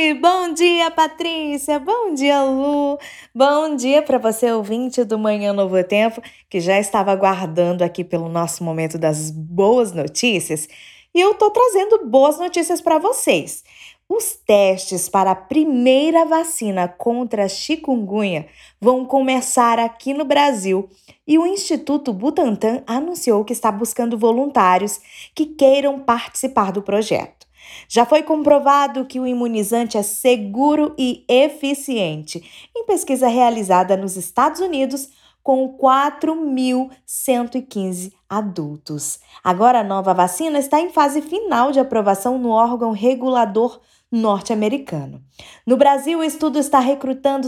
Bom dia, Patrícia! Bom dia, Lu! Bom dia para você, ouvinte do Manhã Novo Tempo, que já estava aguardando aqui pelo nosso momento das boas notícias. E eu tô trazendo boas notícias para vocês. Os testes para a primeira vacina contra a chikungunya vão começar aqui no Brasil e o Instituto Butantan anunciou que está buscando voluntários que queiram participar do projeto. Já foi comprovado que o imunizante é seguro e eficiente em pesquisa realizada nos Estados Unidos com 4.115 adultos. Agora a nova vacina está em fase final de aprovação no órgão regulador norte-americano. No Brasil, o estudo está recrutando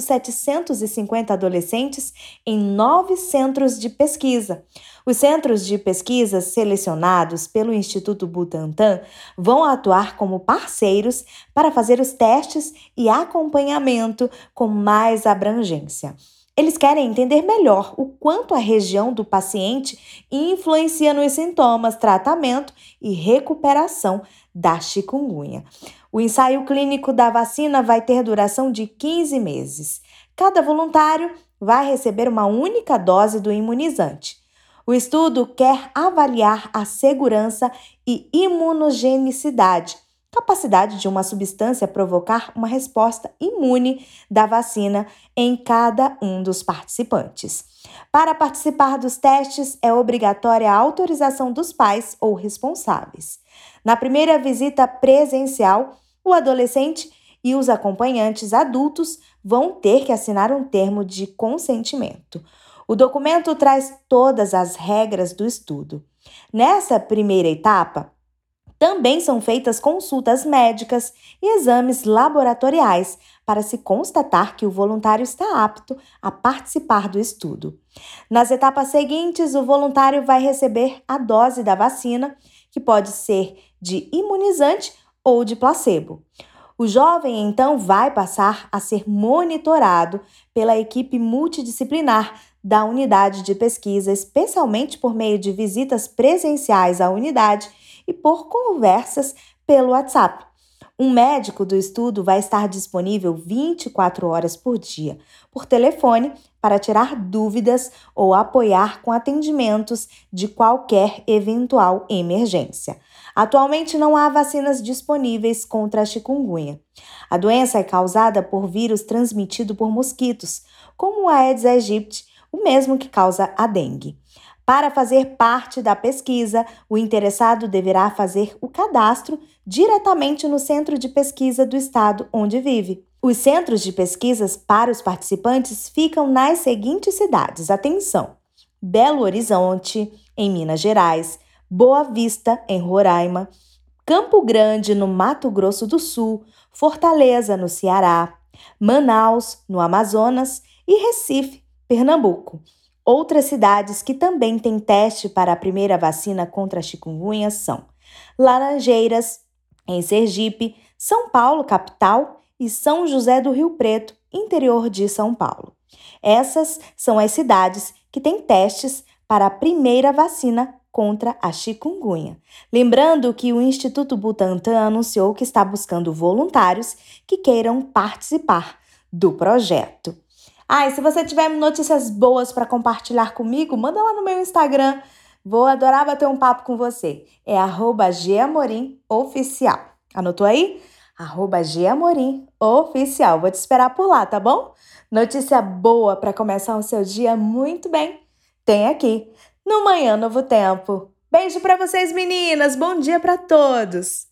750 adolescentes em 9 centros de pesquisa. Os centros de pesquisa selecionados pelo Instituto Butantan vão atuar como parceiros para fazer os testes e acompanhamento com mais abrangência. Eles querem entender melhor o quanto a região do paciente influencia nos sintomas, tratamento e recuperação da chikungunya. O ensaio clínico da vacina vai ter duração de 15 meses. Cada voluntário vai receber uma única dose do imunizante. O estudo quer avaliar a segurança e imunogenicidade, capacidade de uma substância provocar uma resposta imune da vacina em cada um dos participantes. Para participar dos testes, é obrigatória a autorização dos pais ou responsáveis. Na primeira visita presencial, o adolescente e os acompanhantes adultos vão ter que assinar um termo de consentimento. O documento traz todas as regras do estudo. Nessa primeira etapa, também são feitas consultas médicas e exames laboratoriais para se constatar que o voluntário está apto a participar do estudo. Nas etapas seguintes, o voluntário vai receber a dose da vacina, que pode ser de imunizante ou de placebo. O jovem, então, vai passar a ser monitorado pela equipe multidisciplinar da unidade de pesquisa, especialmente por meio de visitas presenciais à unidade e por conversas pelo WhatsApp. Um médico do estudo vai estar disponível 24 horas por dia, por telefone, para tirar dúvidas ou apoiar com atendimentos de qualquer eventual emergência. Atualmente não há vacinas disponíveis contra a chikungunya. A doença é causada por vírus transmitido por mosquitos, como o Aedes aegypti, o mesmo que causa a dengue. Para fazer parte da pesquisa, o interessado deverá fazer o cadastro diretamente no centro de pesquisa do estado onde vive. Os centros de pesquisas para os participantes ficam nas seguintes cidades. Atenção! Belo Horizonte, em Minas Gerais, Boa Vista, em Roraima, Campo Grande, no Mato Grosso do Sul, Fortaleza, no Ceará, Manaus, no Amazonas e Recife, Pernambuco. Outras cidades que também têm teste para a primeira vacina contra a chikungunya são Laranjeiras, em Sergipe, São Paulo, capital, e São José do Rio Preto, interior de São Paulo. Essas são as cidades que têm testes para a primeira vacina contra a chikungunya. Lembrando que o Instituto Butantan anunciou que está buscando voluntários que queiram participar do projeto. E se você tiver notícias boas para compartilhar comigo, manda lá no meu Instagram. Vou adorar bater um papo com você. É @gamorimoficial. Anotou aí? @gamorimoficial. Vou te esperar por lá, tá bom? Notícia boa para começar o seu dia muito bem. Tem aqui no Manhã Novo Tempo. Beijo para vocês, meninas. Bom dia para todos.